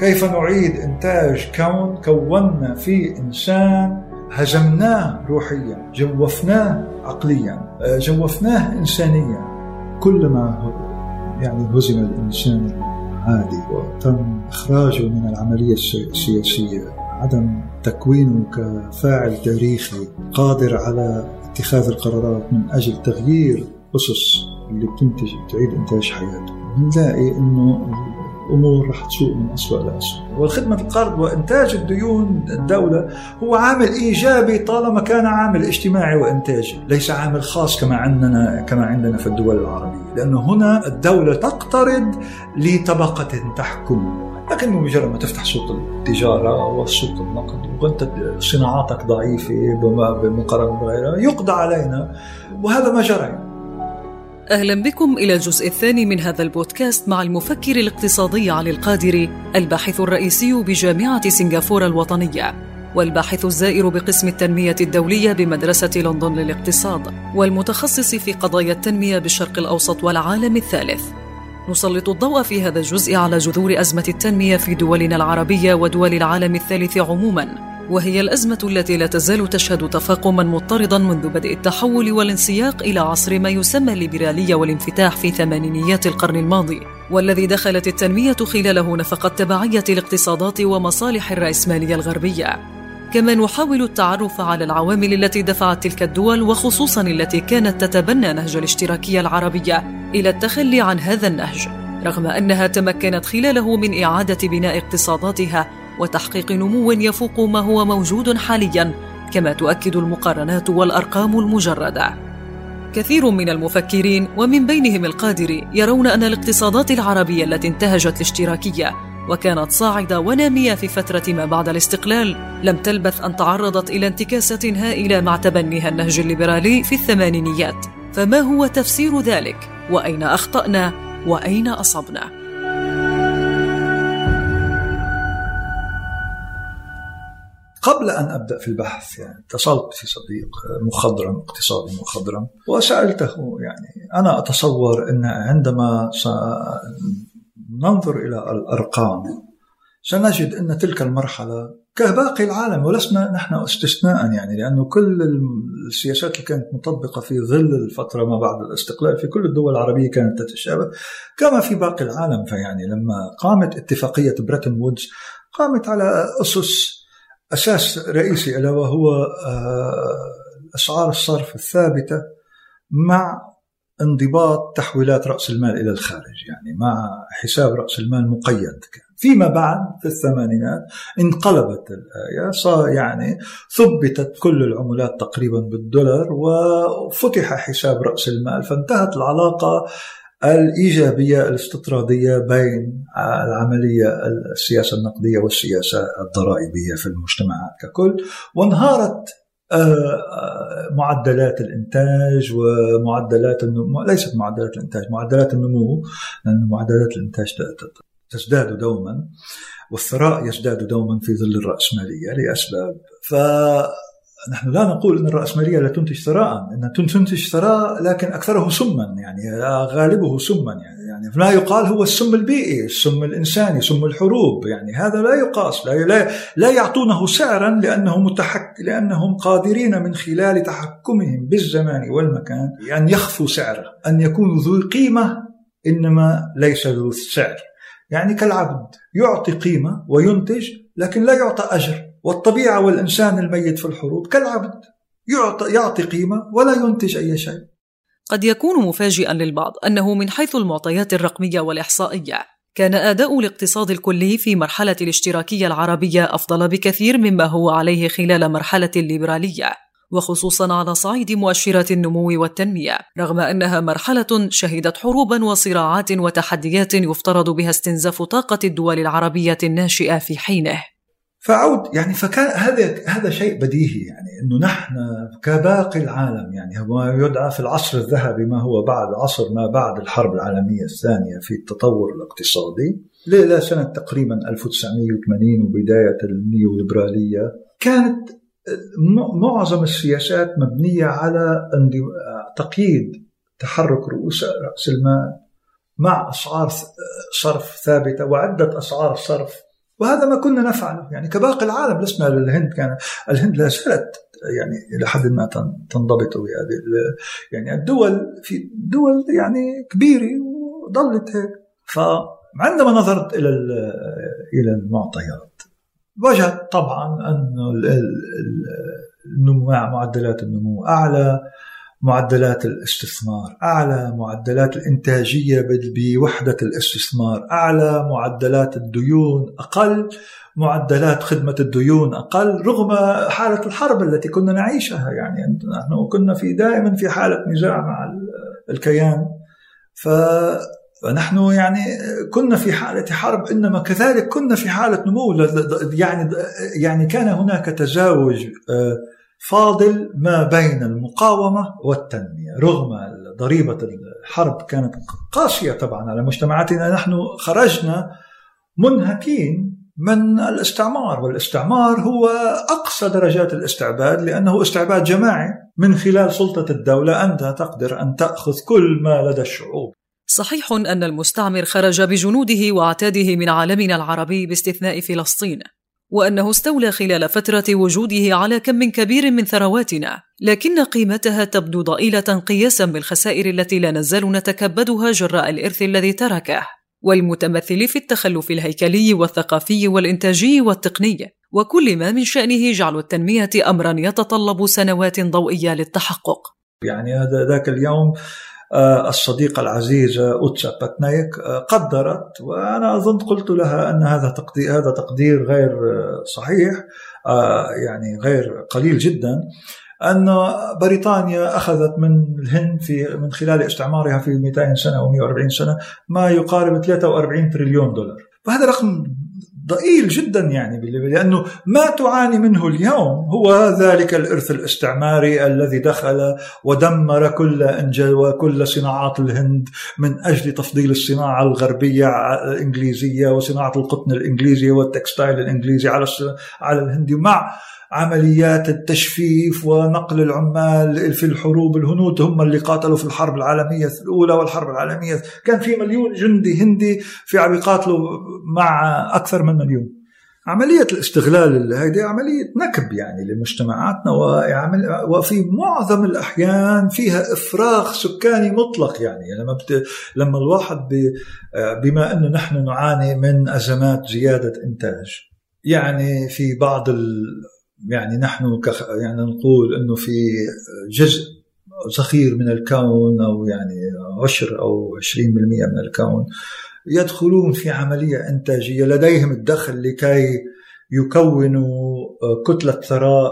كيف نعيد إنتاج كوننا فيه إنسان هزمناه روحيا، جوفناه عقليا، جوفناه إنسانيا. كلما يعني هزم الإنسان العادي وتم إخراجه من العملية السياسية، عدم تكوينه كفاعل تاريخي قادر على اتخاذ القرارات من أجل تغيير أسس اللي بتعيد إنتاج حياته، نلاقي إنه الأمور رح تسوء من أسوأ لأسوأ. والخدمة القرض وإنتاج الديون الدولة هو عامل إيجابي طالما كان عامل اجتماعي وإنتاجي، ليس عامل خاص كما عندنا في الدول العربية، لأنه هنا الدولة تقترض لطبقة تحكم، لكنه مجرد ما تفتح سوق التجارة وسوق النقد وأنت صناعاتك ضعيفة بمقارنة بغيرها يقضى علينا، وهذا ما جرى. أهلا بكم إلى الجزء الثاني من هذا البودكاست مع المفكر الاقتصادي علي القادري، الباحث الرئيسي بجامعة سنغافورة الوطنية والباحث الزائر بقسم التنمية الدولية بمدرسة لندن للاقتصاد، والمتخصص في قضايا التنمية بالشرق الأوسط والعالم الثالث. نسلط الضوء في هذا الجزء على جذور أزمة التنمية في دولنا العربية ودول العالم الثالث عموماً، وهي الأزمة التي لا تزال تشهد تفاقماً مضطرداً منذ بدء التحول والانسياق إلى عصر ما يسمى الليبرالية والانفتاح في ثمانينيات القرن الماضي، والذي دخلت التنمية خلاله نفق تبعية الاقتصادات ومصالح الرأسمالية الغربية. كما نحاول التعرف على العوامل التي دفعت تلك الدول وخصوصاً التي كانت تتبنى نهج الاشتراكية العربية إلى التخلي عن هذا النهج، رغم أنها تمكنت خلاله من إعادة بناء اقتصاداتها وتحقيق نمو يفوق ما هو موجود حالياً، كما تؤكد المقارنات والأرقام المجردة. كثير من المفكرين ومن بينهم القادري يرون أن الاقتصادات العربية التي انتهجت الاشتراكية وكانت صاعدة ونامية في فترة ما بعد الاستقلال لم تلبث أن تعرضت إلى انتكاسة هائلة مع تبنيها النهج الليبرالي في الثمانينيات. فما هو تفسير ذلك؟ وأين أخطأنا؟ وأين أصبنا؟ قبل أن أبدأ في البحث اتصلت في صديق مخضرم، اقتصادي مخضرم، وسألته أنا أتصور أن عندما ننظر إلى الأرقام سنجد أن تلك المرحلة كباقي العالم ولسنا نحن استثناء، لأنه كل السياسات اللي كانت مطبقة في ظل الفترة ما بعد الاستقلال في كل الدول العربية كانت تتشابه كما في باقي العالم. لما قامت اتفاقية بريتن وودز قامت على أساس رئيسي ألا وهو أسعار الصرف الثابتة مع انضباط تحويلات رأس المال إلى الخارج، مع حساب رأس المال مقيد. فيما بعد في الثمانينات انقلبت الآية، صار ثبتت كل العملات تقريبا بالدولار وفتح حساب رأس المال، فانتهت العلاقة الإيجابية الاستطرادية بين العملية السياسة النقدية والسياسة الضرائبية في المجتمعات ككل، وانهارت معدلات الإنتاج ومعدلات النمو، ليست معدلات الإنتاج، معدلات النمو، لأن معدلات الإنتاج تزداد دوما والثراء يزداد دوما في ظل الرأسمالية لأسباب. فنحن لا نقول أن الرأسمالية لا تنتج ثراء، إنها تنتج ثراء لكن أكثره سما، غالبه سما، لا يقال هو السم البيئي، السم الإنساني، سم الحروب، هذا لا يقاس، لا يعطونه سعرا لأنهم قادرين من خلال تحكمهم بالزمان والمكان أن يخفوا سعره، أن يكونوا ذو قيمة إنما ليس ذو سعر. كالعبد يعطي قيمة وينتج لكن لا يعطى أجر، والطبيعة والإنسان الميت في الحروب كالعبد يعطي قيمة ولا ينتج أي شيء. قد يكون مفاجئا للبعض أنه من حيث المعطيات الرقمية والإحصائية كان أداء الاقتصاد الكلي في مرحلة الاشتراكية العربية أفضل بكثير مما هو عليه خلال مرحلة الليبرالية، وخصوصاً على صعيد مؤشرات النمو والتنمية، رغم أنها مرحلة شهدت حروباً وصراعات وتحديات يفترض بها استنزاف طاقة الدول العربية الناشئة في حينه. فعود فكان هذا شيء بديهي، إنه نحن كباقي العالم هو يدعى في العصر الذهبي ما هو بعد عصر ما بعد الحرب العالمية الثانية في التطور الاقتصادي إلى سنة تقريبا 1980 وبداية النيوليبرالية، كانت معظم السياسات مبنية على تقييد تحرك رأس المال مع أسعار صرف ثابتة وعدة أسعار صرف وهذا ما كنا نفعله يعني كباقي العالم. لسنا للهند، كان الهند لا زالت يعني إلى حد ما تنضبط بهذه يعني الدول، في دول يعني كبيرة وظلت هيك. فعندما نظرت إلى المعطيات وجدت طبعا أن معدلات النمو أعلى، معدلات الاستثمار أعلى، معدلات الإنتاجية بوحدة الاستثمار أعلى، معدلات الديون أقل، معدلات خدمة الديون أقل، رغم حالة الحرب التي كنا نعيشها. يعني نحن كنا دائما في حالة نزاع مع الكيان، فنحن يعني كنا في حالة حرب، إنما كذلك كنا في حالة نمو. يعني كان هناك تزاوج فاضل ما بين المقاومة والتنمية، رغم ضريبة الحرب كانت قاسية طبعا على مجتمعاتنا. نحن خرجنا منهكين من الاستعمار، والاستعمار هو أقصى درجات الاستعباد، لأنه استعباد جماعي من خلال سلطة الدولة. أنت تقدر أن تأخذ كل ما لدى الشعوب. صحيح أن المستعمر خرج بجنوده وعتاده من عالمنا العربي باستثناء فلسطين، وأنه استولى خلال فترة وجوده على كم كبير من ثرواتنا، لكن قيمتها تبدو ضئيلة قياسا بالخسائر التي لا نزال نتكبدها جراء الإرث الذي تركه، والمتمثل في التخلف الهيكلي والثقافي والإنتاجي والتقني، وكل ما من شأنه جعل التنمية أمرا يتطلب سنوات ضوئية للتحقق. يعني ذاك اليوم الصديقة العزيزة أوتسا باتنايك قدرت، وأنا أظن قلت لها أن هذا تقدير غير صحيح، يعني غير قليل جدا، أن بريطانيا أخذت من الهند من خلال استعمارها في 200 سنة أو 140 سنة ما يقارب 43 تريليون دولار. وهذا رقم ضئيل جدا، يعني لأنه ما تعاني منه اليوم هو ذلك الإرث الاستعماري الذي دخل ودمر وكل صناعات الهند من أجل تفضيل الصناعة الغربية الإنجليزية وصناعة القطن الإنجليزي والتكستايل الإنجليزي على الهند، مع عمليات التشفيف ونقل العمال في الحروب. الهنود هم اللي قاتلوا في الحرب العالمية الأولى والحرب العالمية، كان في 1,000,000 جندي هندي بيقاتلوا مع أكثر من 1,000,000. عملية الاستغلال هذه عملية نكب يعني لمجتمعاتنا، وفي معظم الأحيان فيها إفراغ سكاني مطلق. يعني لما الواحد بما أنه نحن نعاني من أزمات زيادة إنتاج، يعني في بعض يعني نحن يعني نقول أنه في جزء صغير من الكون، أو يعني 10 أو 20% من الكون يدخلون في عملية إنتاجية، لديهم الدخل لكي يكونوا كتلة ثراء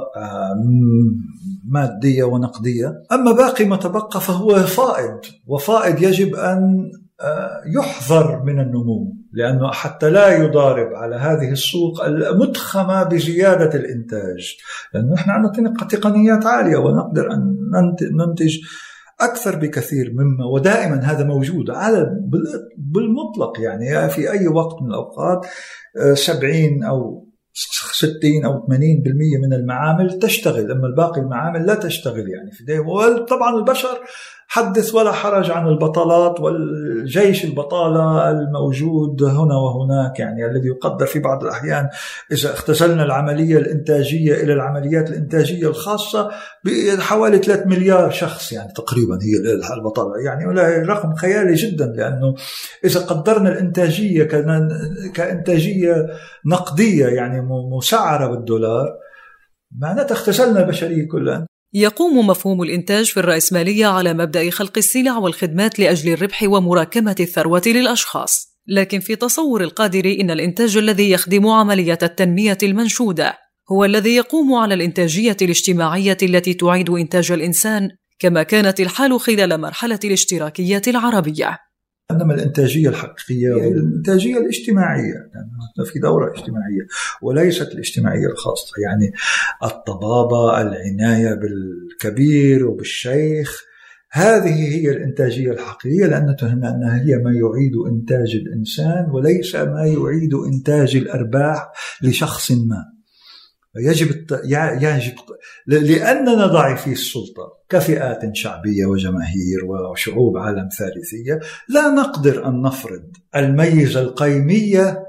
مادية ونقدية. أما باقي ما تبقى فهو فائض، وفائض يجب أن يحذر من النمو، لأنه حتى لا يضارب على هذه السوق المتخمة بزيادة الإنتاج، لأنه إحنا عندنا تقنيات عالية ونقدر أن ننتج أكثر بكثير مما، ودائما هذا موجود على بالمطلق. يعني في أي وقت من الأوقات 70 أو 60 أو 80% من المعامل تشتغل، أما الباقي المعامل لا تشتغل. يعني في وطبعا البشر حدث ولا حرج عن البطالات والجيش البطالة الموجود هنا وهناك، يعني الذي يقدر في بعض الأحيان إذا اختزلنا العملية الإنتاجية إلى العمليات الإنتاجية الخاصة بحوالي 3 مليار شخص يعني تقريبا هي البطالة. يعني رقم خيالي جدا، لأنه إذا قدرنا الإنتاجية كإنتاجية نقدية يعني مسعرة بالدولار، معناتها اختزلنا البشرية كلها. يقوم مفهوم الإنتاج في الرأسمالية على مبدأ خلق السلع والخدمات لأجل الربح ومراكمة الثروة للأشخاص، لكن في تصور القادر إن الإنتاج الذي يخدم عملية التنمية المنشودة هو الذي يقوم على الإنتاجية الاجتماعية التي تعيد إنتاج الإنسان، كما كانت الحال خلال مرحلة الاشتراكية العربية. إنما الإنتاجية الحقيقية هي الإنتاجية الاجتماعية، يعني في دورة اجتماعية وليست الاجتماعية الخاصة. يعني الطبابة، العناية بالكبير وبالشيخ، هذه هي الإنتاجية الحقيقية، لأنها هي ما يعيد إنتاج الإنسان وليس ما يعيد إنتاج الأرباح لشخص ما. يجب لأننا ضعيفي السلطة كفئات شعبية وجماهير وشعوب عالم ثالثية، لا نقدر أن نفرض الميزة القيمية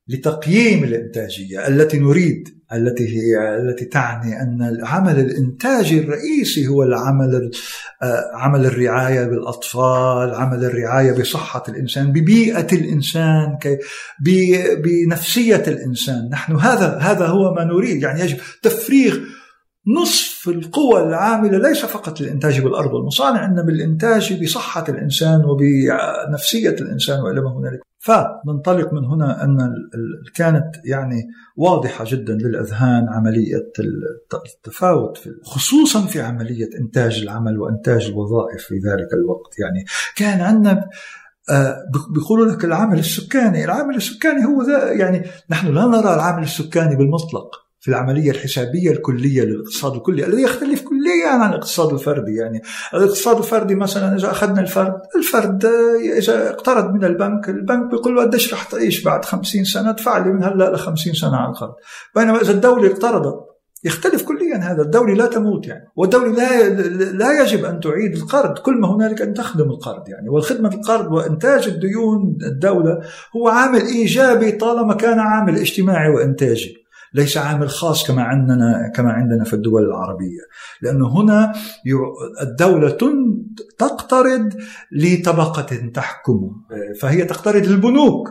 لتقييم الإنتاجية التي نريد، التي تعني أن العمل الإنتاجي الرئيسي هو عمل الرعاية بالأطفال، عمل الرعاية بصحة الإنسان، ببيئة الإنسان، بنفسية الإنسان. نحن هذا هو ما نريد. يعني يجب تفريغ نصف القوى العاملة ليس فقط للإنتاج بالأرض والمصانع، إنما بالإنتاج بصحة الإنسان وبنفسية الإنسان وإلى ما هنالك. فننطلق من هنا أن كانت يعني واضحة جدا للأذهان عملية التفاوت خصوصا في عملية إنتاج العمل وإنتاج الوظائف في ذلك الوقت. يعني كان عندنا بيقولوا لك العامل السكاني هو ذا. يعني نحن لا نرى العامل السكاني بالمطلق في العملية الحسابية الكلية للاقتصاد الكلي الذي يختلف كليا عن الاقتصاد الفردي. يعني الاقتصاد الفردي مثلا إذا أخذنا الفرد إذا اقترض من البنك بيقول له قديش رح تعيش بعد 50 سنة، ادفع لي من هلا ل50 سنة على القرض. بينما إذا الدولة اقترضت يختلف كليا هذا. الدولة لا تموت يعني، والدولة لا يجب أن تعيد القرض، كل ما هنالك أن تخدم القرض يعني. والخدمة القرض وإنتاج الديون الدولة هو عامل إيجابي طالما كان عامل اجتماعي وإنتاجي، ليس عامل خاص كما عندنا في الدول العربية. لأنه هنا الدولة تقترض لطبقة تحكمه، فهي تقترض للبنوك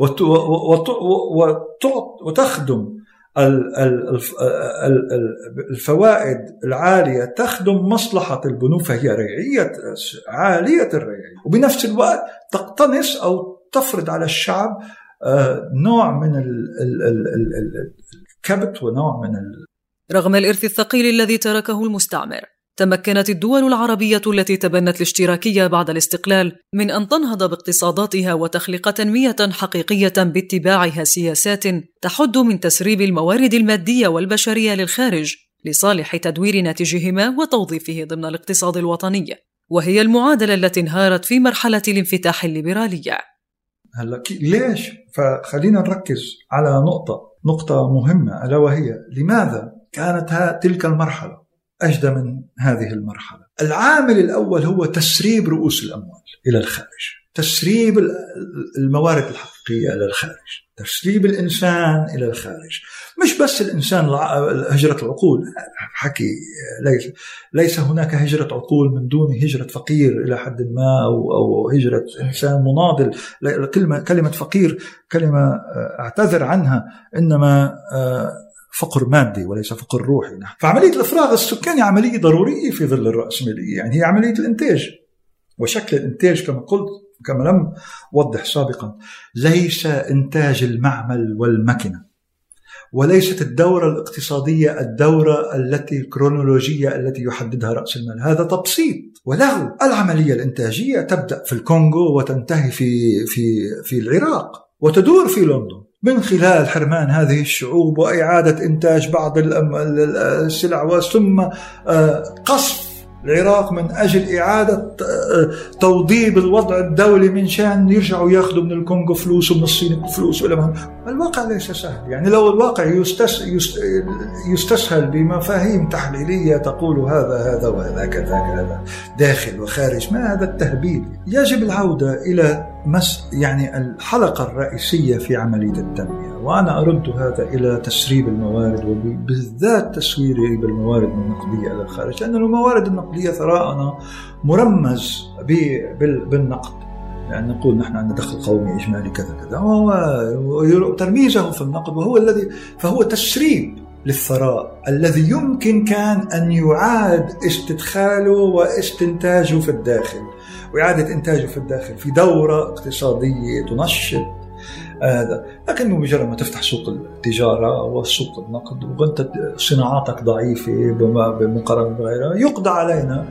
وتخدم الفوائد العالية، تخدم مصلحة البنوك، فهي رعية عالية الرعاية، وبنفس الوقت تقتنص أو تفرض على الشعب نوع من الكبت ونوع من رغم الإرث الثقيل الذي تركه المستعمر، تمكنت الدول العربية التي تبنت الاشتراكية بعد الاستقلال من أن تنهض باقتصاداتها وتخلق تنمية حقيقية باتباعها سياسات تحد من تسريب الموارد المادية والبشرية للخارج لصالح تدوير ناتجهما وتوظيفه ضمن الاقتصاد الوطني، وهي المعادلة التي انهارت في مرحلة الانفتاح الليبرالية. هلا ليش؟ فخلينا نركز على نقطة مهمة، ألا وهي لماذا كانت تلك المرحلة أجدى من هذه المرحلة؟ العامل الأول هو تسريب رؤوس الأموال إلى الخارج، تسريب الموارد الحقيقية إلى الخارج، تسريب الإنسان إلى الخارج. مش بس الإنسان، هجرة العقول، حكي ليس هناك هجرة عقول من دون هجرة فقير إلى حد ما، أو هجرة إنسان مناضل. كلمة فقير كلمة أعتذر عنها، إنما فقر مادي وليس فقر روحي. فعملية الإفراغ السكاني عملية ضرورية في ظل الرأسمالية، يعني هي عملية الإنتاج، وشكل الإنتاج كما قلت كما لم وضح سابقا ليس إنتاج المعمل والمكنة، وليست الدورة الاقتصادية الدورة الكرونولوجية التي يحددها رأس المال. هذا تبسيط وله. العملية الإنتاجية تبدأ في الكونغو وتنتهي في العراق وتدور في لندن من خلال حرمان هذه الشعوب وإعادة إنتاج بعض السلع، وثم قصف العراق من أجل إعادة توضيب الوضع الدولي من شان يرجعوا يأخذوا من الكونغو فلوس ومن الصين فلوس. الواقع ليس سهل. يعني لو الواقع يستسهل بمفاهيم تحليلية تقول هذا وهذا كذا داخل وخارج، ما هذا التهبيل. يجب العودة إلى يعني الحلقة الرئيسية في عملية التنمية، وأنا أرد هذا إلى تسريب الموارد، وبالذات تسريب الموارد النقدية إلى الخارج، لأن الموارد النقدية ثراءنا مرمز بالنقد. يعني نقول نحن عندنا دخل قومي إجمالي كذا وترميزه في النقد، فهو تسريب للثراء الذي يمكن كان أن يعاد استدخاله واستنتاجه في الداخل، وإعادة إنتاجه في الداخل في دورة اقتصادية تنشط هذا. لكن مجرد ما تفتح سوق التجارة وسوق النقد وأنت صناعاتك ضعيفة بمقارنة بغيرها يقضى علينا،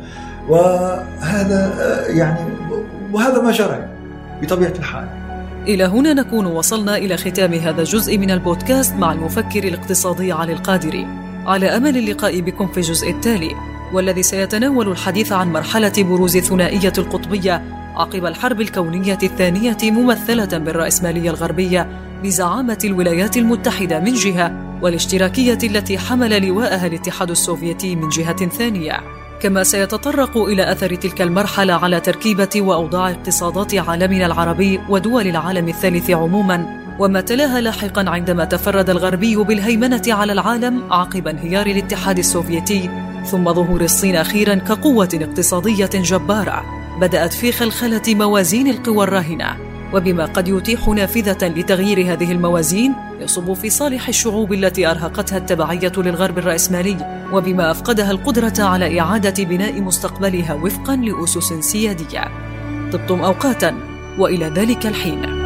وهذا ما جرى بطبيعة الحال. إلى هنا نكون وصلنا إلى ختام هذا الجزء من البودكاست مع المفكر الاقتصادي علي القادري، على أمل اللقاء بكم في الجزء التالي، والذي سيتناول الحديث عن مرحلة بروز ثنائية القطبية عقب الحرب الكونية الثانية ممثلة بالرأسمالية الغربية بزعامة الولايات المتحدة من جهة، والاشتراكية التي حمل لواءها الاتحاد السوفيتي من جهة ثانية. كما سيتطرق إلى أثر تلك المرحلة على تركيبة وأوضاع اقتصادات عالمنا العربي ودول العالم الثالث عموما، وما تلاها لاحقا عندما تفرد الغربي بالهيمنة على العالم عقب انهيار الاتحاد السوفيتي، ثم ظهور الصين أخيرا كقوة اقتصادية جبارة بدأت في خلخلة موازين القوى الراهنة، وبما قد يتيح نافذة لتغيير هذه الموازين يصب في صالح الشعوب التي أرهقتها التبعية للغرب الرأسمالي، وبما أفقدها القدرة على إعادة بناء مستقبلها وفقا لأسس سيادية. طبتم أوقاتا، وإلى ذلك الحين.